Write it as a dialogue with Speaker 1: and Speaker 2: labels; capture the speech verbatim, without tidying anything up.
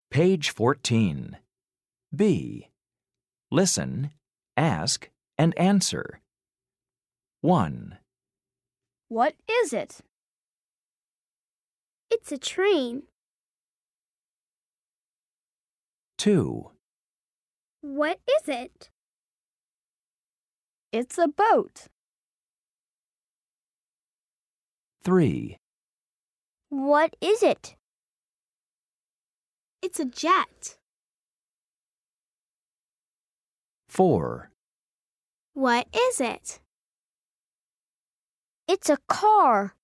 Speaker 1: Page fourteen. B. Listen, ask, and answer. one.
Speaker 2: What is it?
Speaker 3: It's a train.
Speaker 1: two.
Speaker 3: What is it?
Speaker 2: It's a boat.
Speaker 1: three.
Speaker 3: What is it? It's a jet.
Speaker 1: four.
Speaker 3: What is it? It's a car.